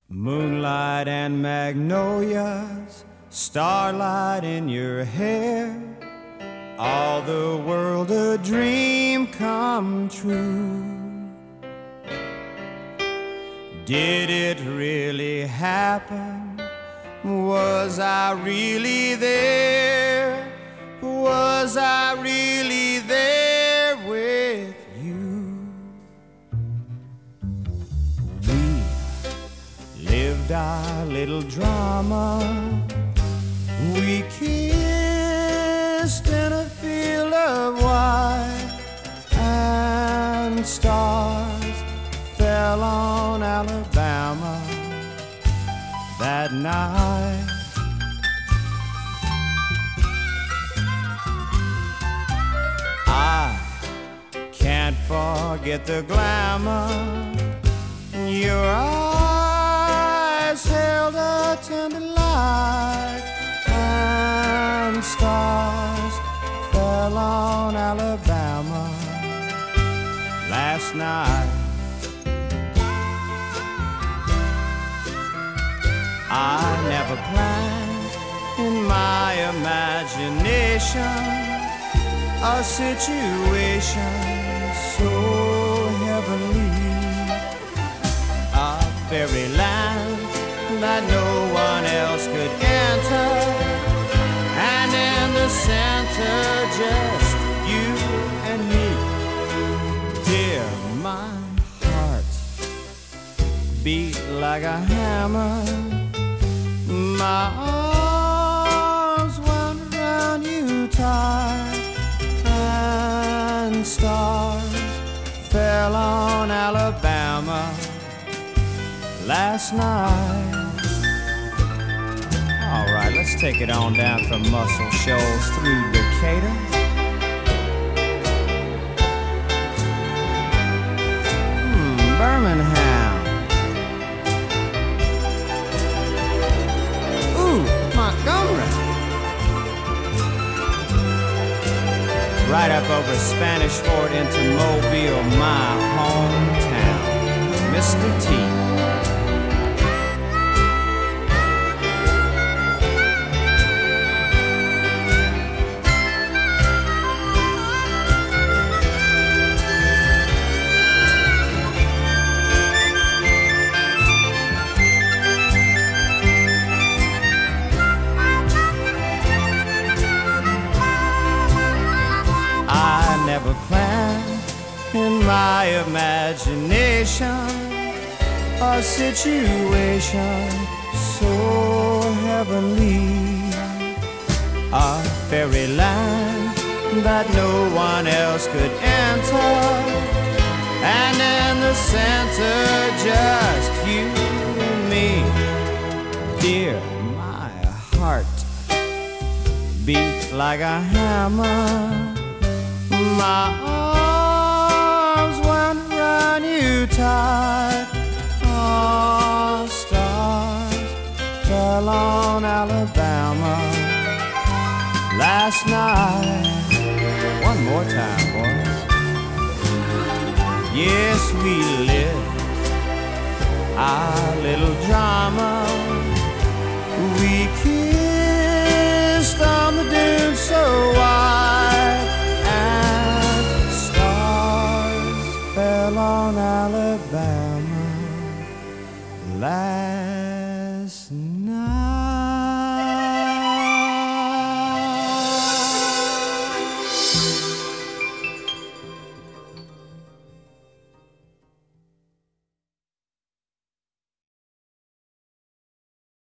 Moonlight and magnolias, starlight in your hair, all the world a dream come true. Did it really happen? Was I really there? Was I really there with you? We lived our little drama. We kissed in a field of white, and stars fell on Alabama that night. I can't forget the glamour. Your eyes held a tender light, and stars fell on Alabama last night. I never planned in my imagination a situation so heavenly, a fairyland that no one else could enter, and in the center just you and me. Dear, my heart beat like a hammer. My arms wound around you tight, and stars fell on Alabama last night. All right, let's take it on down from Muscle Shoals through Decatur. Birmingham. Montgomery. Right up over Spanish Fort into Mobile, my hometown. Mr. T. Never planned in my imagination a situation so heavenly, a fairyland that no one else could enter, and in the center just you and me. Dear, my heart beat like a hammer. My arms wound around you tight. Oh, stars fell on Alabama last night. One more time, boys. Yes, we lived our little drama. We kissed on the dunes so wide, on Alabama last night.